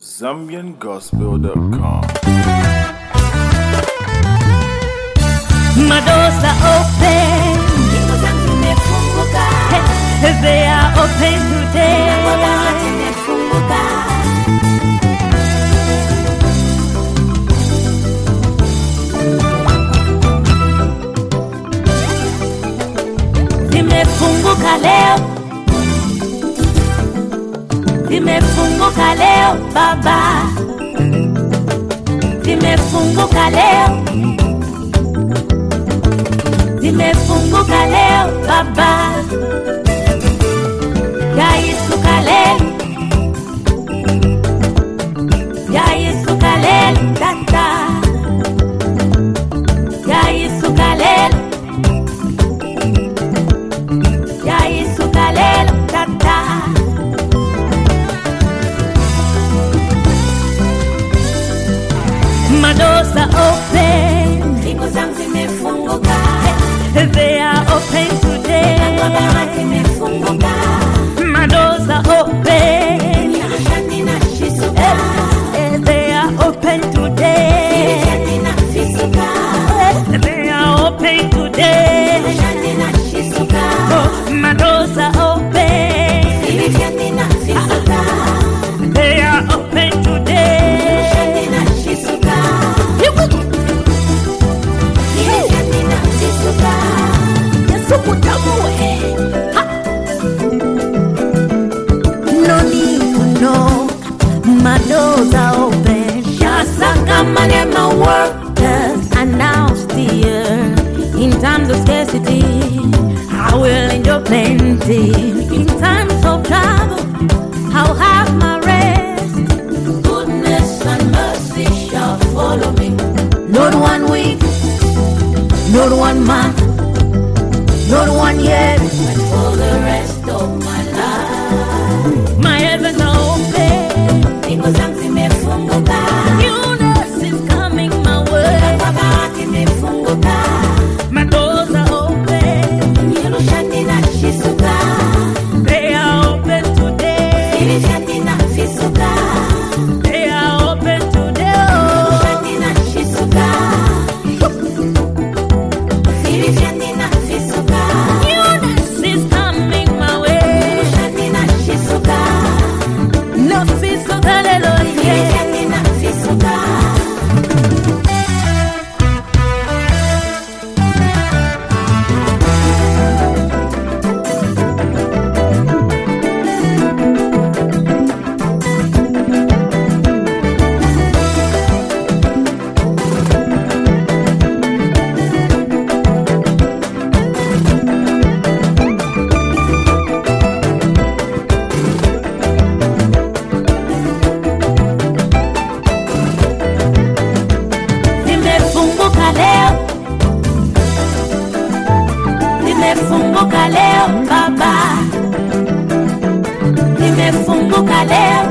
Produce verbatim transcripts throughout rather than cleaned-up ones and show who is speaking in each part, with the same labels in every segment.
Speaker 1: Zambian Gospel dot com.
Speaker 2: Madosa open, they are open today. Zimefunguka leo, zimefunguka leo baba, zimefunguka leo, zimefunguka leo baba, yaisuka leo, yaisuka leo tata, yaisuka leo, yaisuka leo tata. Madosa open,
Speaker 3: Zingu zangu zimefunguka,
Speaker 2: they are open today.
Speaker 3: Baba zimefunguka,
Speaker 2: Madosa open,
Speaker 3: Nirashani na shisuka,
Speaker 2: eh, they are open today.
Speaker 3: Nirashani na fisuka,
Speaker 2: Eh, they are open today.
Speaker 3: Nirashani na shisuka,
Speaker 2: Oh, Madosa open,
Speaker 3: Nirashani na fisuka,
Speaker 2: they are open today.
Speaker 3: Nirashani na shisuka, Nirashani na fisuka.
Speaker 2: Yesu mutamu we. Ha. No need to know, my doors are open. Shasaka manema workers announced here. In times of scarcity, I will enjoy plenty. In times of trouble, I'll have my rest.
Speaker 3: Goodness and mercy shall follow me.
Speaker 2: Not one week, not one month, not one year.
Speaker 3: But for the rest of my life,
Speaker 2: My heavens are open.
Speaker 3: Zingu zangu zimefunguka,
Speaker 2: Newness is coming my way.
Speaker 3: Baba zimefunguka,
Speaker 2: My doors are open.
Speaker 3: Nirashani na shisuka,
Speaker 2: They are open today.
Speaker 3: Nirashani na fisuka,
Speaker 2: They are open today.
Speaker 3: Nirashani na shisuka, Nirashani na fisuka,
Speaker 2: Newness is coming my way.
Speaker 3: Nirashani na shisuka,
Speaker 2: No feast of hallelujah.
Speaker 3: Nirashani na fisuka.
Speaker 2: Zimefunguka leo, zimefunguka leo baba, zimefunguka leo,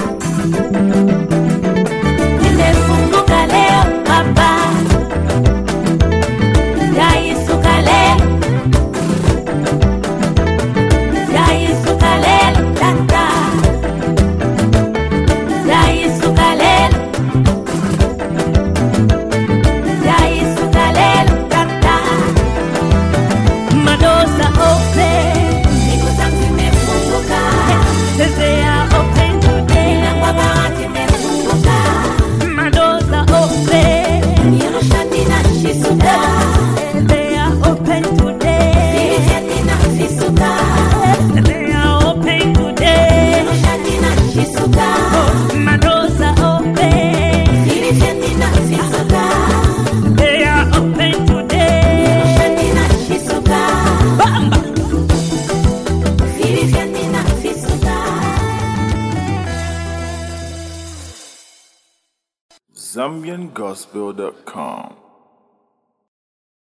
Speaker 2: zimefunguka leo baba, yaisuka leo, yaisuka leo tata, yaisuka leo, yaisuka leo tata. Madosa open,
Speaker 3: Zingu zangu zimefunguka,
Speaker 2: they are open today.
Speaker 3: Baba zimefunguka,
Speaker 2: Madosa open,
Speaker 3: Nirashani na shisuka,
Speaker 2: they are open today.
Speaker 3: Nirashani na fisuka,
Speaker 2: They are open today.
Speaker 3: Nirashani na shisuka,
Speaker 2: Madosa open,
Speaker 3: Nirashani na fisuka,
Speaker 2: they are open today.
Speaker 3: Nirashani na shisuka,
Speaker 2: Bamba.
Speaker 3: Nirashani na fisuka.
Speaker 1: Zambian Gospel dot com.